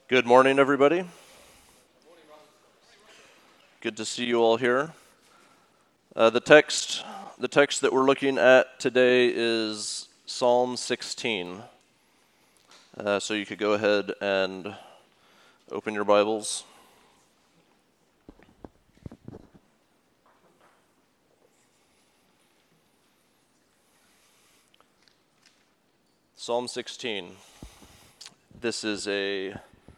Good morning, everybody. Good to see you all here. The text that we're looking at today is Psalm 16. So you could go ahead and open your Bibles. Psalm 16. This is a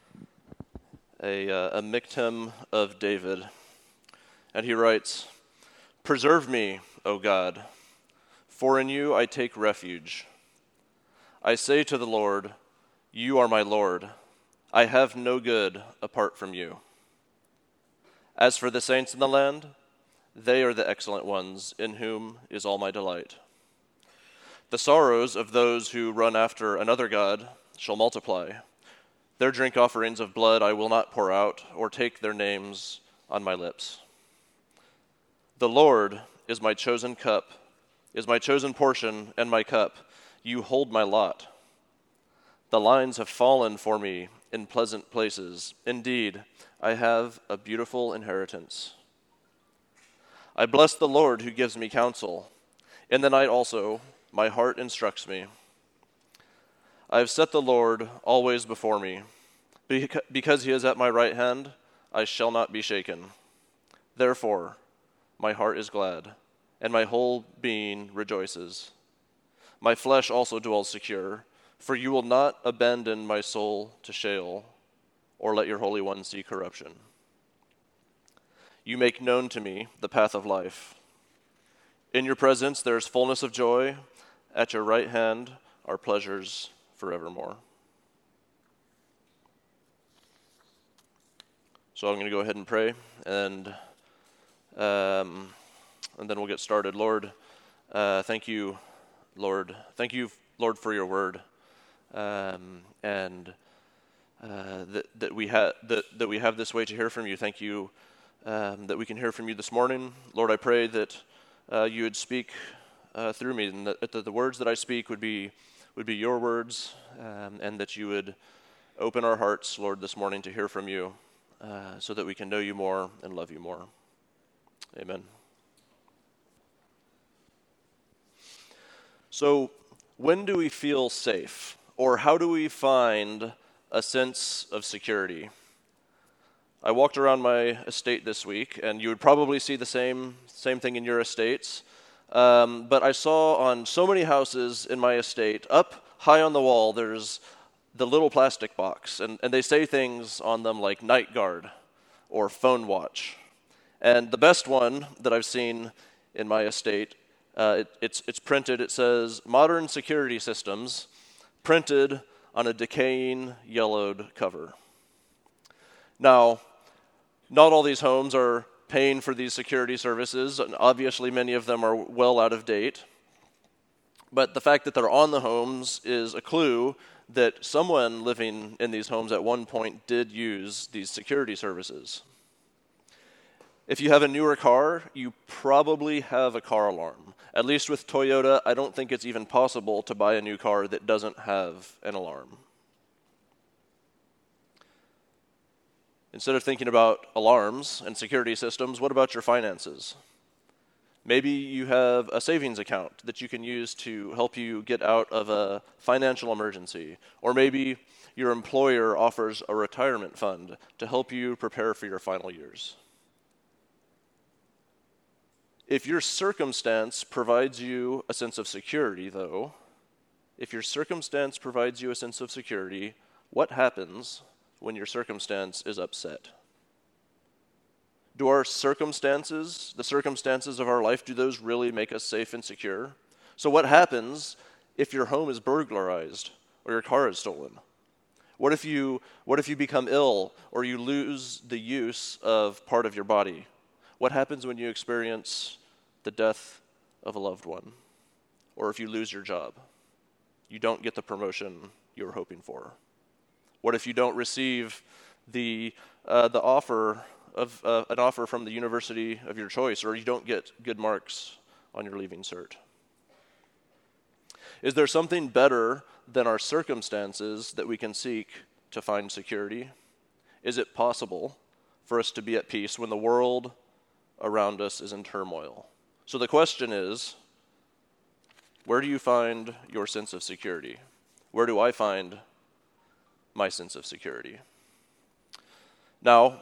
miktam of David. And he writes, "Preserve me, O God, for in you I take refuge. I say to the Lord, you are my Lord. I have no good apart from you. As for the saints in the land, they are the excellent ones, in whom is all my delight. The sorrows of those who run after another god shall multiply. Their drink offerings of blood I will not pour out, or take their names on my lips. The Lord is my chosen cup, is my chosen portion and my cup. You hold my lot. The lines have fallen for me in pleasant places. Indeed, I have a beautiful inheritance. I bless the Lord who gives me counsel. In the night also, my heart instructs me. I have set the Lord always before me. Because he is at my right hand, I shall not be shaken. Therefore, my heart is glad, and my whole being rejoices. My flesh also dwells secure, for you will not abandon my soul to Sheol, or let your Holy One see corruption. You make known to me the path of life. In your presence there is fullness of joy. At your right hand are pleasures forevermore." So I'm going to go ahead and pray, and then we'll get started. Lord, thank you, Lord. Thank you, Lord, for your word, and that we have this way to hear from you. Thank you that we can hear from you this morning. Lord, I pray that you would speak through me, and that the words that I speak would be your words, and that you would open our hearts, Lord, this morning to hear from you, so that we can know you more and love you more. Amen. So, when do we feel safe, or how do we find a sense of security? I walked around my estate this week, and you would probably see the same thing in your estates. But I saw on so many houses in my estate, up high on the wall, there's the little plastic box, and they say things on them like night guard or phone watch. And the best one that I've seen in my estate, it's printed, it says, "Modern security systems," printed on a decaying yellowed cover. Now, not all these homes are paying for these security services, and obviously many of them are well out of date. But the fact that they're on the homes is a clue that someone living in these homes at one point did use these security services. If you have a newer car, you probably have a car alarm. At least with Toyota, I don't think it's even possible to buy a new car that doesn't have an alarm. Instead of thinking about alarms and security systems, what about your finances? Maybe you have a savings account that you can use to help you get out of a financial emergency. Or maybe your employer offers a retirement fund to help you prepare for your final years. If your circumstance provides you a sense of security, though, what happens when your circumstance is upset? Do our circumstances, the circumstances of our life, do those really make us safe and secure? So what happens if your home is burglarized or your car is stolen? What if you become ill or you lose the use of part of your body? What happens when you experience the death of a loved one? Or if you lose your job? You don't get the promotion you were hoping for. What if you don't receive the offer of an offer from the university of your choice, or you don't get good marks on your leaving cert? Is there something better than our circumstances that we can seek to find security? Is it possible for us to be at peace when the world around us is in turmoil? So the question is, where do you find your sense of security? Where do I find my sense of security? Now,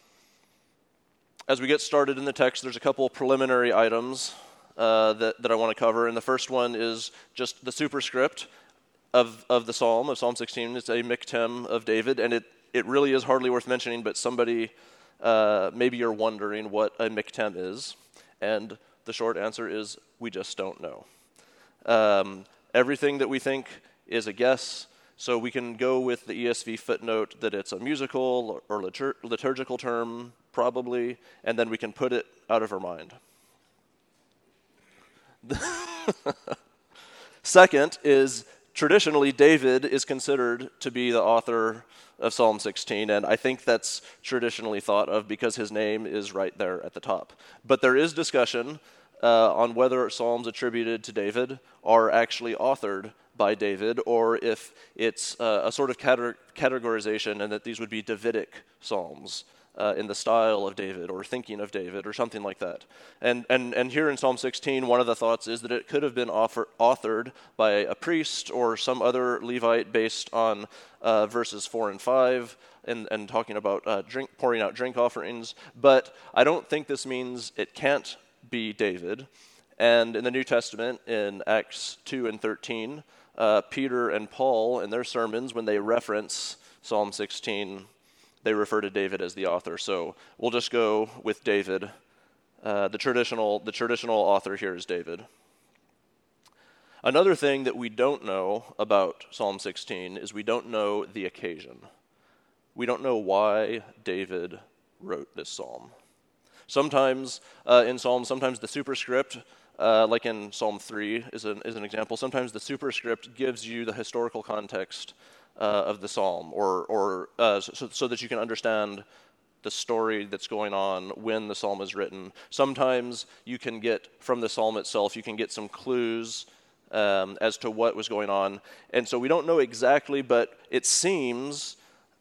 as we get started in the text, there's a couple of preliminary items that I want to cover. And the first one is just the superscript of the psalm, of Psalm 16. It's a miktem of David, and it really is hardly worth mentioning, but somebody, maybe you're wondering what a miktem is. And the short answer is, we just don't know. Everything that we think is a guess, so we can go with the ESV footnote that it's a musical or liturgical term, probably, and then we can put it out of our mind. Second is, traditionally, David is considered to be the author of Psalm 16, and I think that's traditionally thought of because his name is right there at the top. But there is discussion on whether psalms attributed to David are actually authored by David, or if it's a sort of categorization and that these would be Davidic psalms in the style of David or thinking of David or something like that. And here in Psalm 16, one of the thoughts is that it could have been authored by a priest or some other Levite based on verses 4 and 5 and talking about pouring out drink offerings. But I don't think this means it can't be David. And in the New Testament, in Acts 2 and 13, Peter and Paul, in their sermons, when they reference Psalm 16, they refer to David as the author. So we'll just go with David. The traditional author here is David. Another thing that we don't know about Psalm 16 is we don't know the occasion. We don't know why David wrote this psalm. Sometimes in Psalms, sometimes the superscript, like in Psalm 3 is an example, sometimes the superscript gives you the historical context of the psalm, or so that you can understand the story that's going on when the psalm is written. Sometimes you can get, from the psalm itself, you can get some clues as to what was going on. And so we don't know exactly, but it seems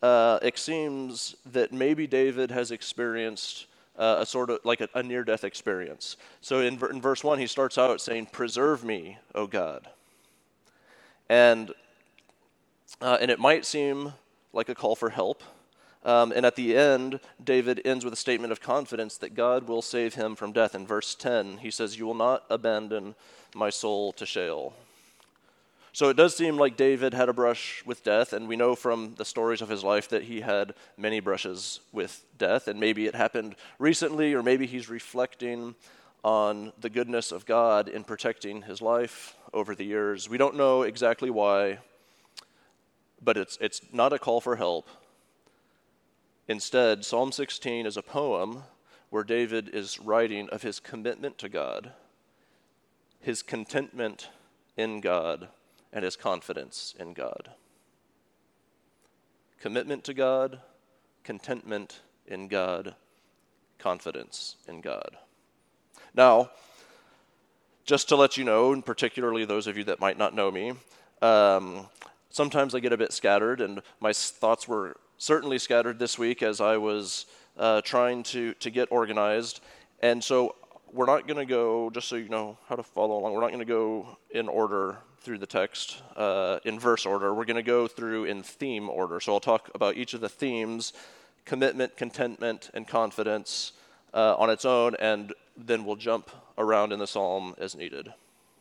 that maybe David has experienced a sort of like a near-death experience. So in verse 1, he starts out saying, "Preserve me, O God." And it might seem like a call for help. And at the end, David ends with a statement of confidence that God will save him from death. In verse 10, he says, "You will not abandon my soul to Sheol." So it does seem like David had a brush with death, and we know from the stories of his life that he had many brushes with death, and maybe it happened recently, or maybe he's reflecting on the goodness of God in protecting his life over the years. We don't know exactly why, but it's not a call for help. Instead, Psalm 16 is a poem where David is writing of his commitment to God, his contentment in God, and his confidence in God. Commitment to God, contentment in God, confidence in God. Now, just to let you know, and particularly those of you that might not know me, sometimes I get a bit scattered, and my thoughts were certainly scattered this week as I was trying to get organized. And so we're not going to go, just so you know how to follow along, we're not going to go in order through the text, in verse order. We're going to go through in theme order. So I'll talk about each of the themes, commitment, contentment, and confidence on its own, and then we'll jump around in the psalm as needed.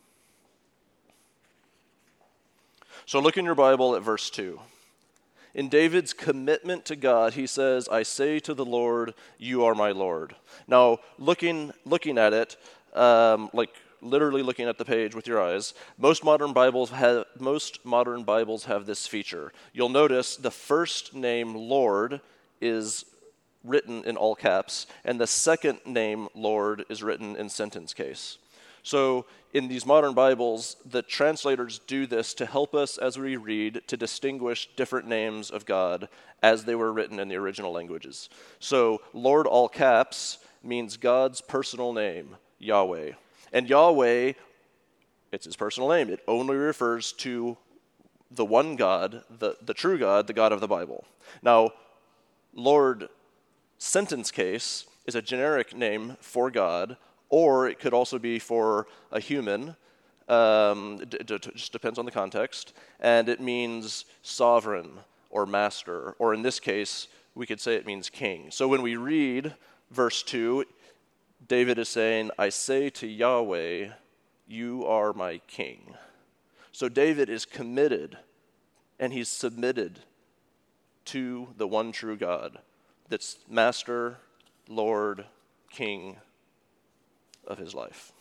So look in your Bible at verse 2. In David's commitment to God, he says, "I say to the Lord, you are my Lord." Now, looking at it, like literally looking at the page with your eyes, most modern Bibles have this feature. You'll notice the first name Lord is written in all caps, and the second name Lord is written in sentence case. So in these modern Bibles, the translators do this to help us as we read to distinguish different names of God as they were written in the original languages. So Lord all caps means God's personal name, Yahweh. And Yahweh, it's his personal name. It only refers to the one God, the true God, the God of the Bible. Now, Lord, sentence case is a generic name for God, or it could also be for a human. It just depends on the context. And it means sovereign or master, or in this case, we could say it means king. So when we read verse 2, David is saying, I say to Yahweh, you are my king. So David is committed and he's submitted to the one true God that's master, Lord, king of his life.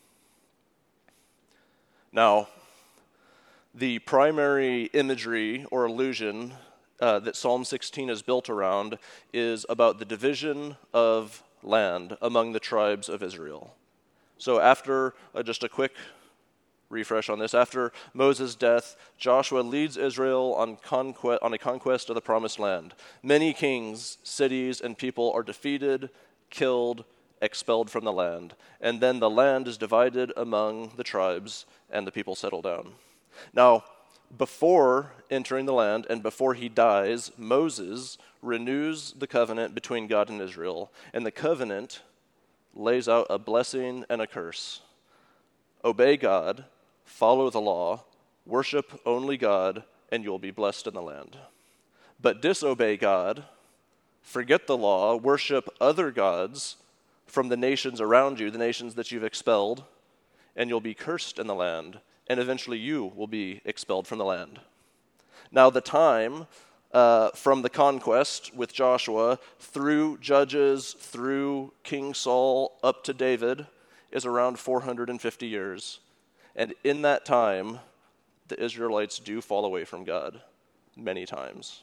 Now, the primary imagery or illusion that Psalm 16 is built around is about the division of land among the tribes of Israel. So after, just a quick refresh on this, after Moses' death, Joshua leads Israel on a conquest of the promised land. Many kings, cities, and people are defeated, killed, expelled from the land. And then the land is divided among the tribes, and the people settle down. Now, before entering the land and before he dies, Moses renews the covenant between God and Israel, and the covenant lays out a blessing and a curse. Obey God, follow the law, worship only God, and you'll be blessed in the land. But disobey God, forget the law, worship other gods from the nations around you, the nations that you've expelled, and you'll be cursed in the land, and eventually you will be expelled from the land. Now the time from the conquest with Joshua through Judges, through King Saul, up to David is around 450 years. And in that time, the Israelites do fall away from God many times.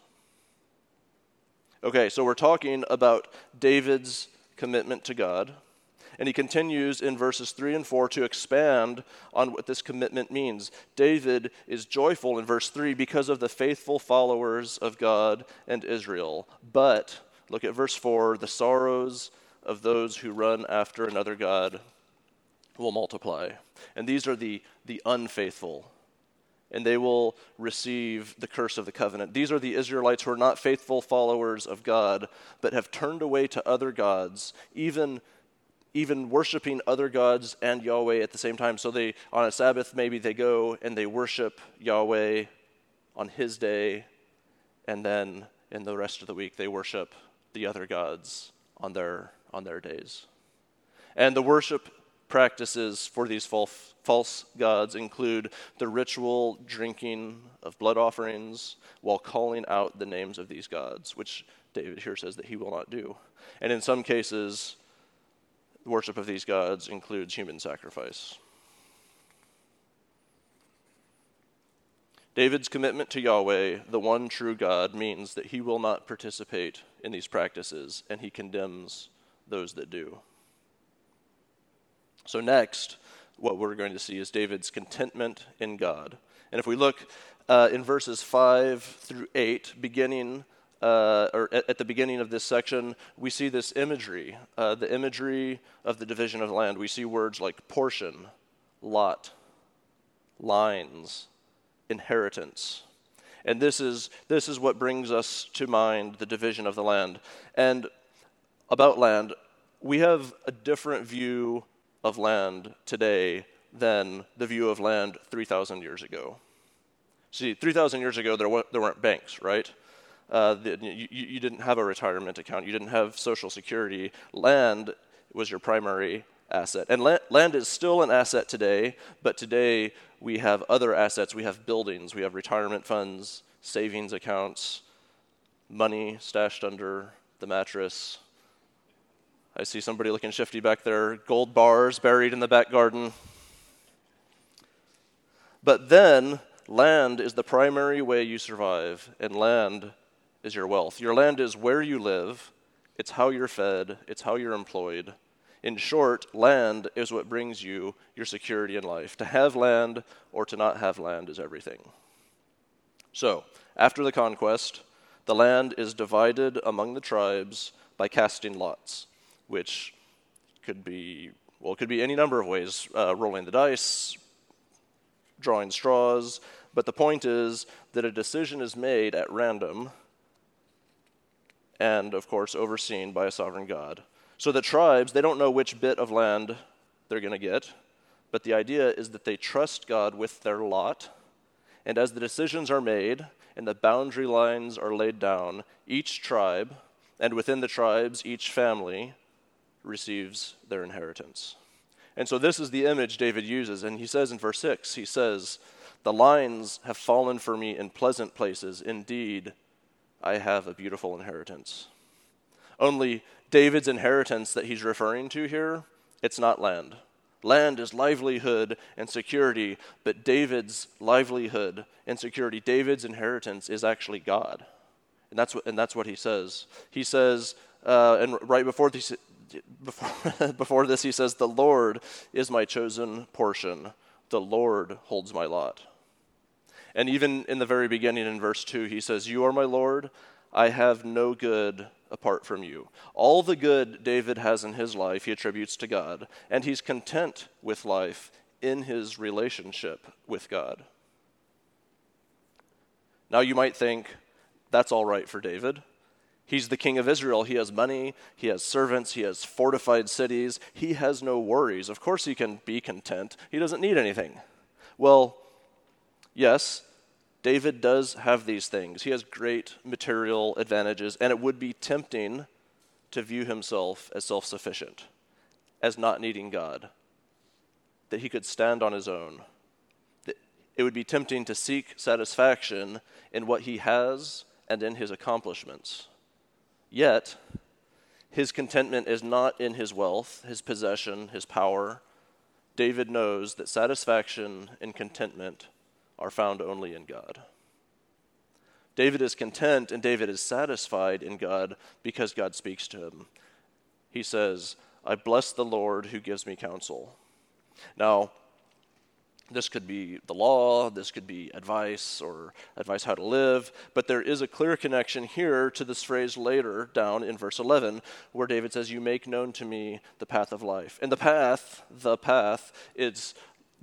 Okay, so we're talking about David's commitment to God. And he continues in verses 3 and 4 to expand on what this commitment means. David is joyful in verse 3 because of the faithful followers of God and Israel. But, look at verse 4, the sorrows of those who run after another God will multiply. And these are the unfaithful, and they will receive the curse of the covenant. These are the Israelites who are not faithful followers of God, but have turned away to other gods, even worshiping other gods and Yahweh at the same time. So they, on a Sabbath, maybe they go and they worship Yahweh on his day, and then in the rest of the week they worship the other gods on their days. And the worship practices for these false gods include the ritual drinking of blood offerings while calling out the names of these gods, which David here says that he will not do. And in some cases, the worship of these gods includes human sacrifice. David's commitment to Yahweh, the one true God, means that he will not participate in these practices, and he condemns those that do. So next, what we're going to see is David's contentment in God. And if we look in verses 5 through 8, or at the beginning of this section, we see this imagery, the imagery of the division of the land. We see words like portion, lot, lines, inheritance. And this is what brings us to mind the division of the land. And about land, we have a different view of land today than the view of land 3,000 years ago. See, 3,000 years ago, there weren't banks, right? You didn't have a retirement account. You didn't have Social Security. Land was your primary asset. And land is still an asset today, but today we have other assets. We have buildings. We have retirement funds, savings accounts, money stashed under the mattress. I see somebody looking shifty back there. Gold bars buried in the back garden. But then, land is the primary way you survive, and land is your wealth. Your land is where you live. It's how you're fed. It's how you're employed. In short, land is what brings you your security in life. To have land or to not have land is everything. So, after the conquest, the land is divided among the tribes by casting lots, which could be any number of ways. Rolling the dice, drawing straws, But the point is that a decision is made at random and, of course, overseen by a sovereign God. So the tribes, they don't know which bit of land they're going to get, but the idea is that they trust God with their lot, and as the decisions are made and the boundary lines are laid down, each tribe, and within the tribes, each family, receives their inheritance. And so this is the image David uses, and he says in verse 6, he says, "The lines have fallen for me in pleasant places. Indeed, I have a beautiful inheritance." Only David's inheritance that he's referring to here, it's not land. Land is livelihood and security, but David's livelihood and security, David's inheritance is actually God. And that's what he says. He says, and right before this, he says, "The Lord is my chosen portion. The Lord holds my lot." And even in the very beginning in verse 2, he says, "You are my Lord. I have no good apart from you." All the good David has in his life, he attributes to God, and he's content with life in his relationship with God. Now you might think, that's all right for David. He's the king of Israel. He has money, he has servants, he has fortified cities. He has no worries. Of course he can be content. He doesn't need anything. Well, yes, David does have these things. He has great material advantages, and it would be tempting to view himself as self-sufficient, as not needing God, that he could stand on his own. It would be tempting to seek satisfaction in what he has and in his accomplishments. Yet, his contentment is not in his wealth, his possession, his power. David knows that satisfaction and contentment are found only in God. David is content and David is satisfied in God because God speaks to him. He says, "I bless the Lord who gives me counsel." Now, this could be the law, this could be advice or advice how to live, but there is a clear connection here to this phrase later down in verse 11 where David says, "You make known to me the path of life." And the path, it's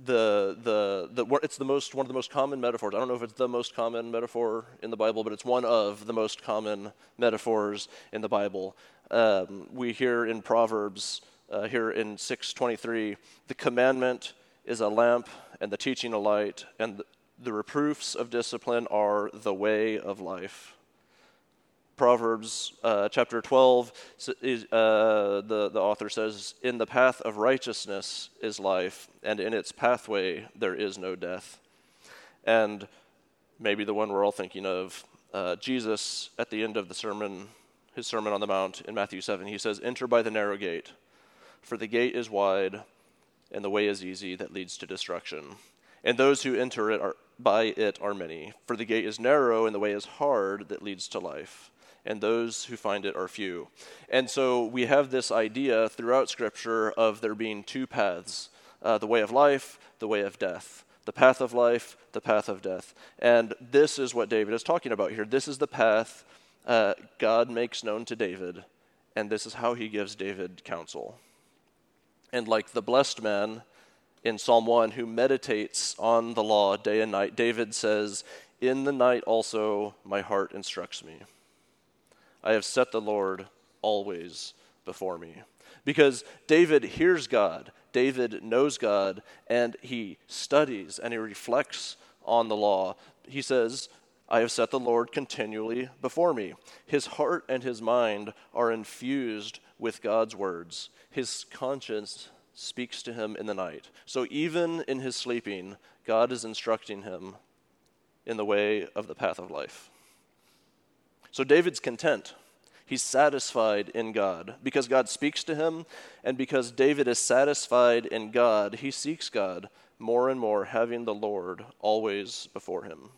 one of the most common metaphors. I don't know if it's the most common metaphor in the Bible, but it's one of the most common metaphors in the Bible. We hear in Proverbs, here in 6:23, "The commandment is a lamp and the teaching a light, and the reproofs of discipline are the way of life." Proverbs chapter 12, the author says, "In the path of righteousness is life, and in its pathway there is no death." And maybe the one we're all thinking of, Jesus at the end of his Sermon on the Mount in Matthew 7, he says, "Enter by the narrow gate, for the gate is wide and the way is easy that leads to destruction. And those who enter it by it are many. For the gate is narrow and the way is hard that leads to life. And those who find it are few." And so we have this idea throughout Scripture of there being two paths, the way of life, the way of death. The path of life, the path of death. And this is what David is talking about here. This is the path God makes known to David, and this is how he gives David counsel. And like the blessed man in Psalm 1 who meditates on the law day and night, David says, "In the night also my heart instructs me. I have set the Lord always before me." Because David hears God, David knows God, and he studies and he reflects on the law. He says, "I have set the Lord continually before me." His heart and his mind are infused with God's words. His conscience speaks to him in the night. So even in his sleeping, God is instructing him in the way of the path of life. So David's content. He's satisfied in God because God speaks to him, and because David is satisfied in God, he seeks God more and more, having the Lord always before him.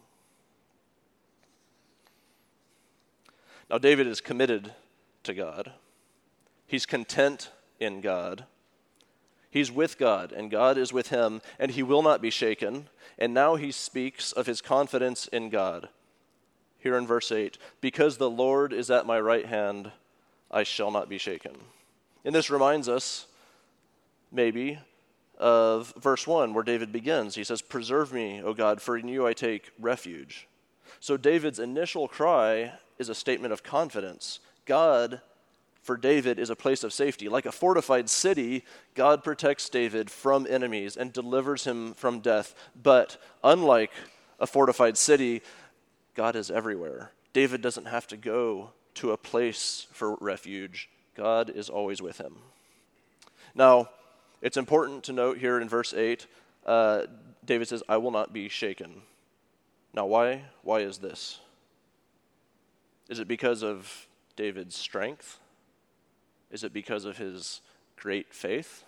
Now, David is committed to God. He's content in God. He's with God, and God is with him, and he will not be shaken. And now he speaks of his confidence in God. Here in verse 8, "Because the Lord is at my right hand, I shall not be shaken." And this reminds us, maybe, of verse 1 where David begins. He says, "Preserve me, O God, for in you I take refuge." So David's initial cry is a statement of confidence. God, for David, is a place of safety. Like a fortified city, God protects David from enemies and delivers him from death. But unlike a fortified city, God is everywhere. David doesn't have to go to a place for refuge. God is always with him. Now, it's important to note here in verse 8, David says, "I will not be shaken." Now, why? Why is this? Is it because of David's strength? Is it because of his great faith?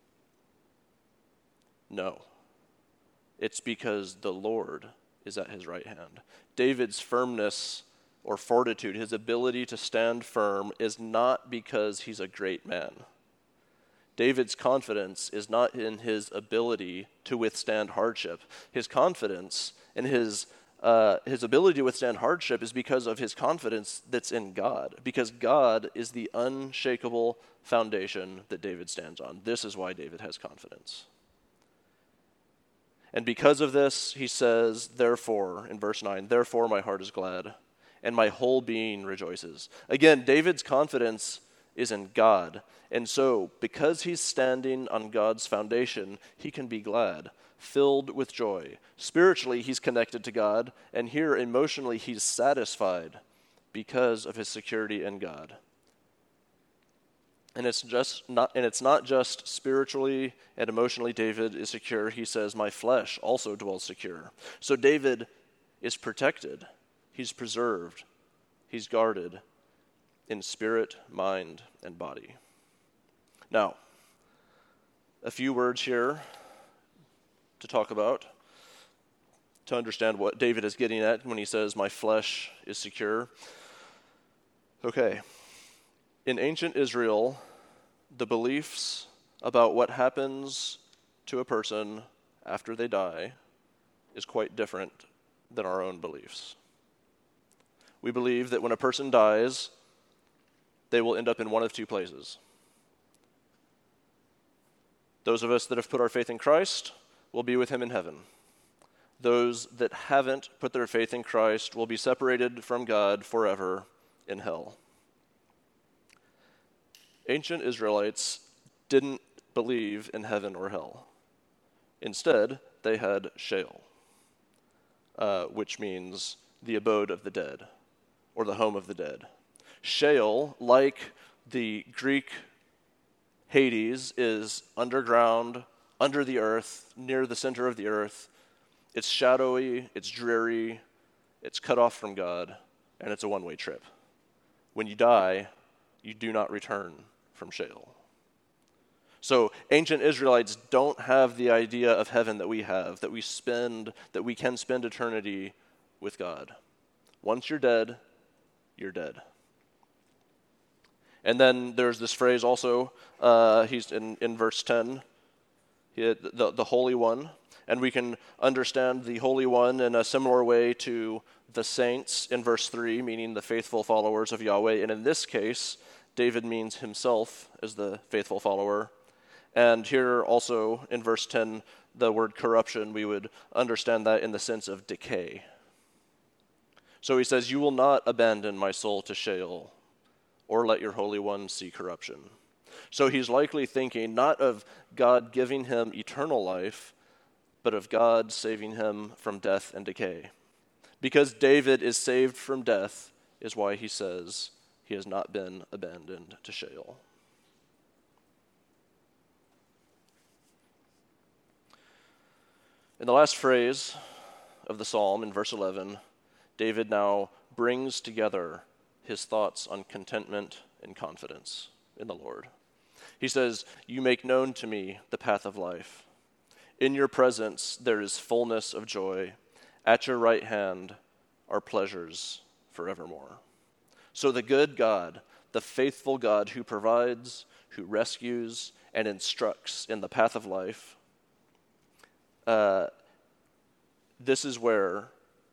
No. It's because the Lord is at his right hand. David's firmness or fortitude, his ability to stand firm, is not because he's a great man. David's confidence is not in his ability to withstand hardship. His confidence and his ability to withstand hardship is because of his confidence that's in God, because God is the unshakable foundation that David stands on. This is why David has confidence. And because of this, he says, therefore, in verse 9, "Therefore my heart is glad, and my whole being rejoices." Again, David's confidence is in God. And so, because he's standing on God's foundation, he can be glad, filled with joy. Spiritually, he's connected to God, and here, emotionally, he's satisfied because of his security in God. And it's not just spiritually and emotionally David is secure. He says, "My flesh also dwells secure." So David is protected. He's preserved. He's guarded in spirit, mind, and body. Now, a few words here to talk about, to understand what David is getting at when he says, "My flesh is secure." Okay. In ancient Israel, the beliefs about what happens to a person after they die is quite different than our own beliefs. We believe that when a person dies, they will end up in one of two places. Those of us that have put our faith in Christ will be with him in heaven. Those that haven't put their faith in Christ will be separated from God forever in hell. Ancient Israelites didn't believe in heaven or hell. Instead, they had Sheol, which means the abode of the dead, or the home of the dead. Sheol, like the Greek Hades, is underground, under the earth, near the center of the earth. It's shadowy, it's dreary, it's cut off from God, and it's a one-way trip. When you die, you do not return from Sheol. So ancient Israelites don't have the idea of heaven that we have, that we can spend eternity with God. Once you're dead, you're dead. And then there's this phrase also, he's in verse 10, the Holy One. And we can understand the Holy One in a similar way to the saints in verse 3, meaning the faithful followers of Yahweh. And in this case, David means himself as the faithful follower. And here also in verse 10, the word corruption, we would understand that in the sense of decay. So he says, "You will not abandon my soul to Sheol, or let your Holy One see corruption." So he's likely thinking not of God giving him eternal life, but of God saving him from death and decay. Because David is saved from death is why he says he has not been abandoned to Sheol. In the last phrase of the psalm, in verse 11, David now brings together his thoughts on contentment and confidence in the Lord. He says, "You make known to me the path of life. In your presence there is fullness of joy. At your right hand are pleasures forevermore." So the good God, the faithful God who provides, who rescues, and instructs in the path of life, this is where,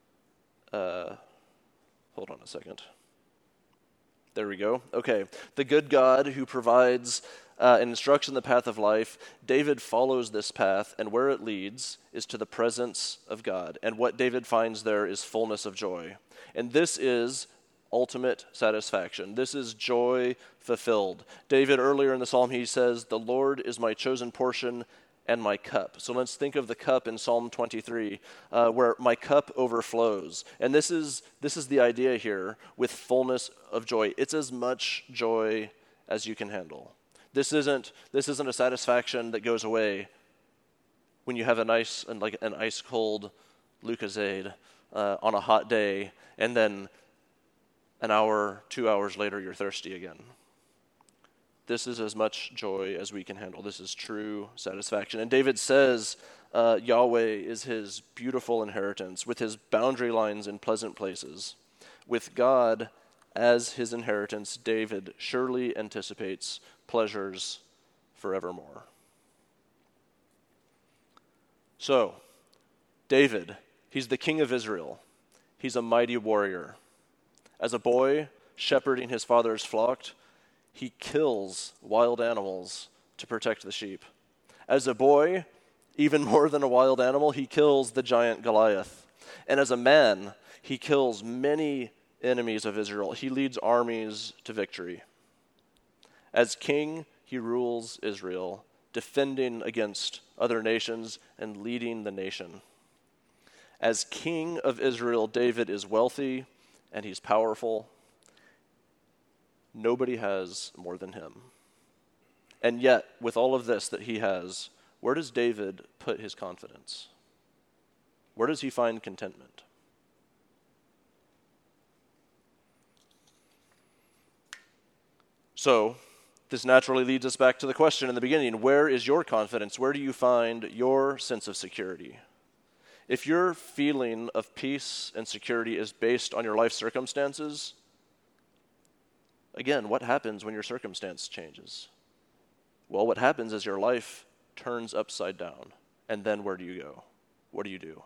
hold on a second. There we go. Okay. The good God who provides and instructs in the path of life, David follows this path, and where it leads is to the presence of God. And what David finds there is fullness of joy. And this is ultimate satisfaction. This is joy fulfilled. David, earlier in the psalm, he says, "The Lord is my chosen portion and my cup." So let's think of the cup in Psalm 23, where my cup overflows. And this is the idea here with fullness of joy. It's as much joy as you can handle. This isn't a satisfaction that goes away when you have an ice cold Lucozade on a hot day, and then an hour, 2 hours later, you're thirsty again. This is as much joy as we can handle. This is true satisfaction. And David says Yahweh is his beautiful inheritance, with his boundary lines in pleasant places. With God as his inheritance, David surely anticipates pleasures forevermore. So, David, he's the king of Israel. He's a mighty warrior. As a boy, shepherding his father's flock, he kills wild animals to protect the sheep. As a boy, even more than a wild animal, he kills the giant Goliath. And as a man, he kills many enemies of Israel. He leads armies to victory. As king, he rules Israel, defending against other nations and leading the nation. As king of Israel, David is wealthy and he's powerful. Nobody has more than him. And yet, with all of this that he has, where does David put his confidence? Where does he find contentment? So, this naturally leads us back to the question in the beginning: where is your confidence? Where do you find your sense of security? If your feeling of peace and security is based on your life circumstances, again, what happens when your circumstance changes? Well, what happens is your life turns upside down. And then where do you go? What do you do?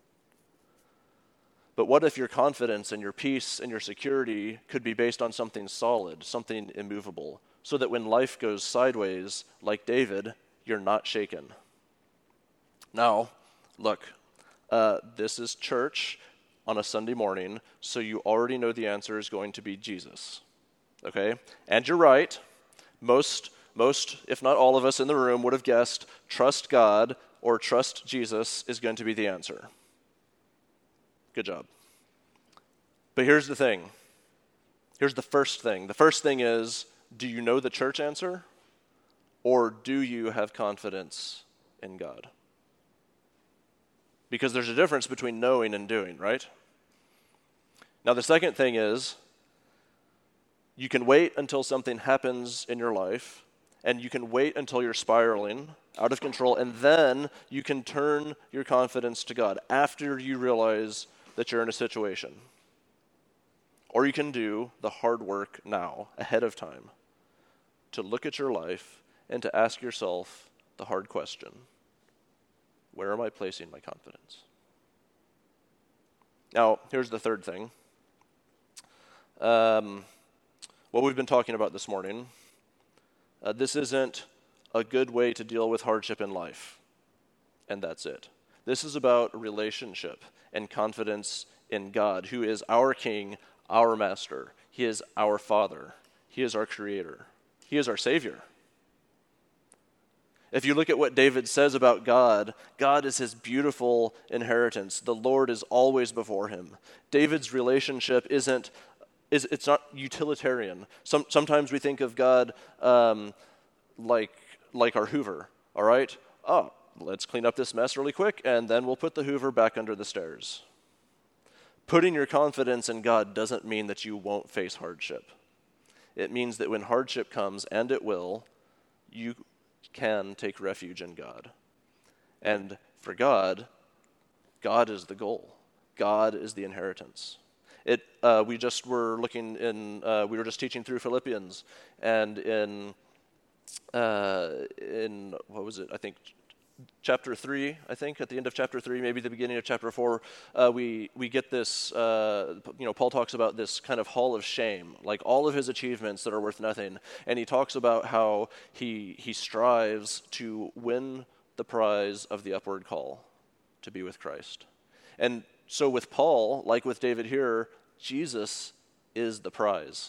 But what if your confidence and your peace and your security could be based on something solid, something immovable, so that when life goes sideways, like David, you're not shaken? Now, look, this is church on a Sunday morning, so you already know the answer is going to be Jesus. Okay? And you're right. Most, if not all of us in the room would have guessed trust God or trust Jesus is going to be the answer. Good job. But here's the thing. Here's the first thing. The first thing is, do you know the church answer? Or do you have confidence in God? Because there's a difference between knowing and doing, right? Now, the second thing is, you can wait until something happens in your life, and you can wait until you're spiraling out of control, and then you can turn your confidence to God after you realize that you're in a situation. Or you can do the hard work now, ahead of time, to look at your life and to ask yourself the hard question: where am I placing my confidence? Now, here's the third thing. What we've been talking about this morning, this isn't a good way to deal with hardship in life, and that's it. This is about relationship and confidence in God, who is our King, our Master. He is our Father. He is our Creator. He is our Savior. If you look at what David says about God, God is his beautiful inheritance. The Lord is always before him. David's relationship it's not utilitarian. Sometimes we think of God like our Hoover, all right? Oh, let's clean up this mess really quick, and then we'll put the Hoover back under the stairs. Putting your confidence in God doesn't mean that you won't face hardship. It means that when hardship comes, and it will, you can take refuge in God. And for God, God is the goal. God is the inheritance. We were just teaching through Philippians, and in what was it? I think chapter 3, I think, at the end of chapter 3, maybe the beginning of chapter 4, we get this, Paul talks about this kind of hall of shame, like all of his achievements that are worth nothing. And he talks about how he strives to win the prize of the upward call to be with Christ. And so with Paul, like with David here, Jesus is the prize.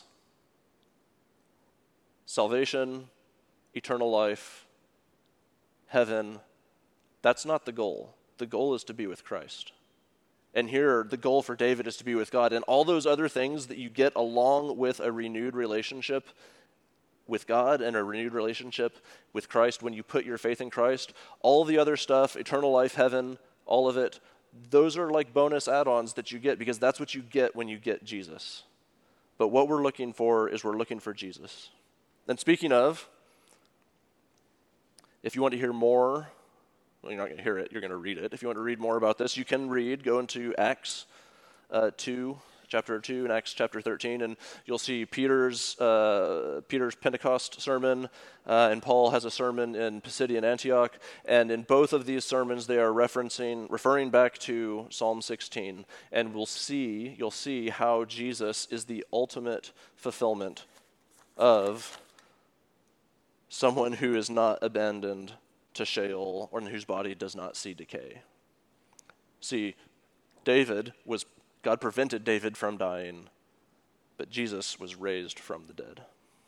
Salvation, eternal life, heaven, that's not the goal. The goal is to be with Christ. And here, the goal for David is to be with God. And all those other things that you get along with a renewed relationship with God and a renewed relationship with Christ, when you put your faith in Christ, all the other stuff, eternal life, heaven, all of it, those are like bonus add-ons that you get, because that's what you get when you get Jesus. But what we're looking for is we're looking for Jesus. And speaking of, if you want to hear more, well, you're not going to hear it, you're going to read it. If you want to read more about this, you can go into Acts 2, chapter 2, and Acts chapter 13, and you'll see Peter's Pentecost sermon, and Paul has a sermon in Pisidian Antioch, and in both of these sermons they are referring back to Psalm 16, and you'll see how Jesus is the ultimate fulfillment of someone who is not abandoned to Sheol, or whose body does not see decay. See, God prevented David from dying, but Jesus was raised from the dead.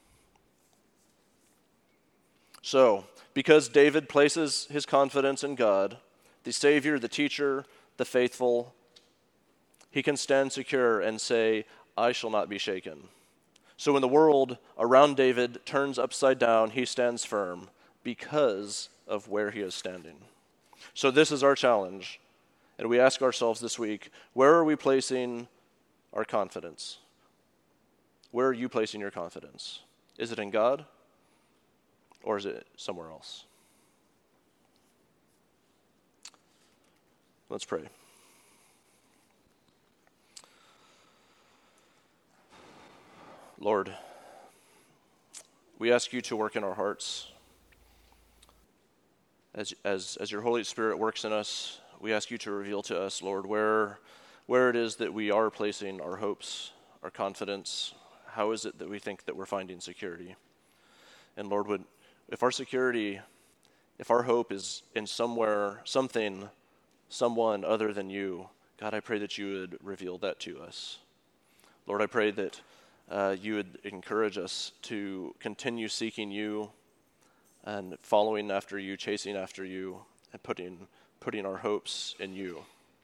So, because David places his confidence in God, the Savior, the teacher, the faithful, he can stand secure and say, I shall not be shaken. So when the world around David turns upside down, he stands firm because of where he is standing. So this is our challenge. And we ask ourselves this week, where are we placing our confidence? Where are you placing your confidence? Is it in God, or is it somewhere else? Let's pray. Lord, we ask you to work in our hearts. As your Holy Spirit works in us, we ask you to reveal to us, Lord, where it is that we are placing our hopes, our confidence. How is it that we think that we're finding security? And Lord, if our hope is in somewhere, something, someone other than you, God, I pray that you would reveal that to us. Lord, I pray that you would encourage us to continue seeking you and following after you, chasing after you, and putting our hopes in you.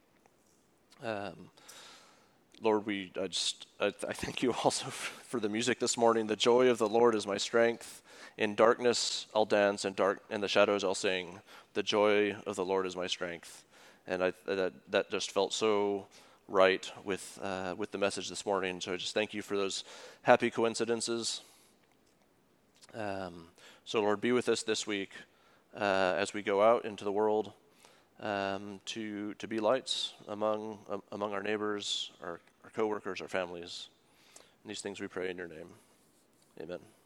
Lord, I thank you also for the music this morning. The joy of the Lord is my strength. In darkness I'll dance, in the shadows I'll sing. The joy of the Lord is my strength. And that just felt so right with the message this morning. So I just thank you for those happy coincidences. So Lord, be with us this week as we go out into the world to be lights among our neighbors, our coworkers, our families. And these things we pray in your name. Amen.